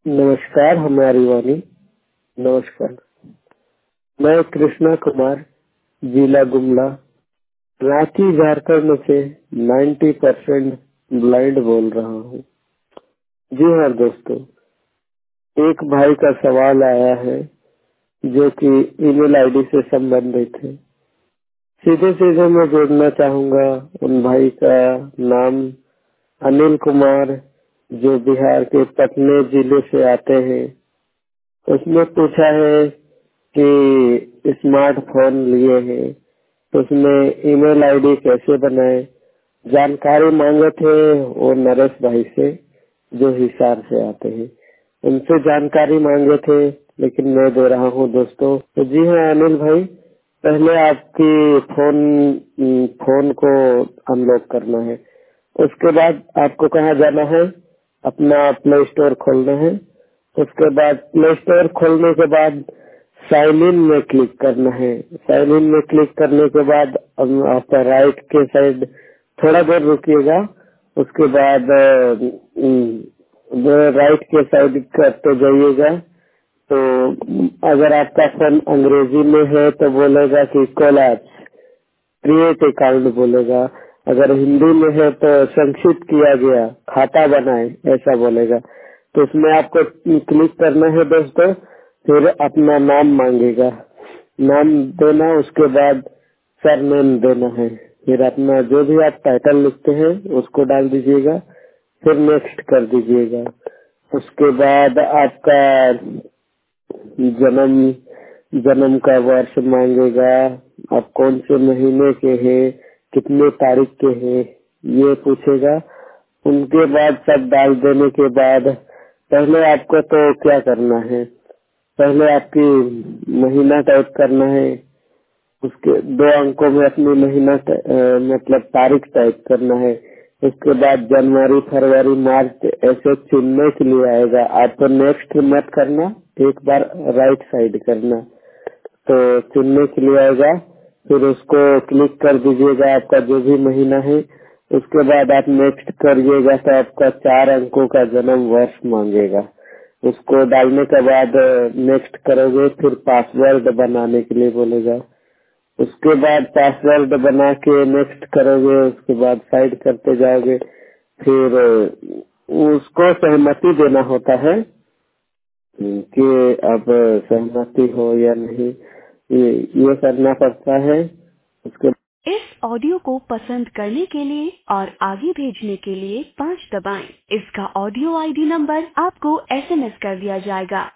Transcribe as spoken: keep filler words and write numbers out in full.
नमस्कार हमारी वाणी। नमस्कार, मैं कृष्णा कुमार, जिला गुमला, रांची झारखंड से नब्बे परसेंट ब्लाइंड बोल रहा हूँ। जी हाँ दोस्तों, एक भाई का सवाल आया है जो कि ईमेल आईडी से संबंधित है। सीधे सीधे मैं जोड़ना चाहूँगा। उन भाई का नाम अनिल कुमार, जो बिहार के पटने जिले से आते हैं। उसने पूछा है कि स्मार्टफोन लिए हैं तो उसमें ईमेल आईडी कैसे बनाए, जानकारी मांगे थे वो नरेश भाई से, जो हिसार से आते हैं। उनसे जानकारी मांगे थे, लेकिन मैं दे रहा हूँ दोस्तों। तो जी हाँ अनिल भाई, पहले आपकी फोन फोन को अनलॉक करना है। उसके बाद आपको कहाँ जाना है, अपना प्ले स्टोर खोलना है। उसके बाद प्ले स्टोर खोलने के बाद साइन इन में क्लिक करना है। साइन इन में क्लिक करने के बाद आपका राइट के साइड थोड़ा देर रुकिएगा। उसके बाद राइट के साइड करते जाइएगा। तो अगर आपका फोन अंग्रेजी में है तो बोलेगा कि कोलैप्स क्रिएट अकाउंट बोलेगा। अगर हिंदी में है तो संक्षिप्त किया गया, खाता बनाए, ऐसा बोलेगा। तो उसमें आपको क्लिक करना है दोस्तों। फिर अपना नाम मांगेगा, नाम देना। उसके बाद सरनेम देना है। फिर अपना जो भी आप टाइटल लिखते हैं उसको डाल दीजिएगा। फिर नेक्स्ट कर दीजिएगा। उसके बाद आपका जन्म जन्म का वर्ष मांगेगा, आप कौन से महीने के हैं, कितने तारीख के हैं, ये पूछेगा। उनके बाद सब डाल देने के बाद पहले आपको तो क्या करना है, पहले आपकी महीना टाइप करना है। उसके दो अंकों में अपनी महीना अ, मतलब तारीख टाइप करना है। उसके बाद जनवरी, फरवरी, मार्च ऐसे चुनने के लिए आएगा। आपको नेक्स्ट मत करना, एक बार राइट साइड करना। तो चुनने के लिए आएगा, फिर उसको क्लिक कर दीजिएगा, आपका जो भी महीना है। उसके बाद आप नेक्स्ट करिएगा तो आपका चार अंकों का जन्म वर्ष मांगेगा। उसको डालने के बाद नेक्स्ट करोगे, फिर पासवर्ड बनाने के लिए बोलेगा। उसके बाद पासवर्ड बना के नेक्स्ट करोगे। उसके बाद साइड करते जाओगे। फिर उसको सहमति देना होता है कि अब सहमति हो या नहीं, ये ये करना पड़ता है। उसके इस ऑडियो को पसंद करने के लिए और आगे भेजने के लिए पाँच दबाएं। इसका ऑडियो आईडी नंबर आपको एसएमएस कर दिया जाएगा।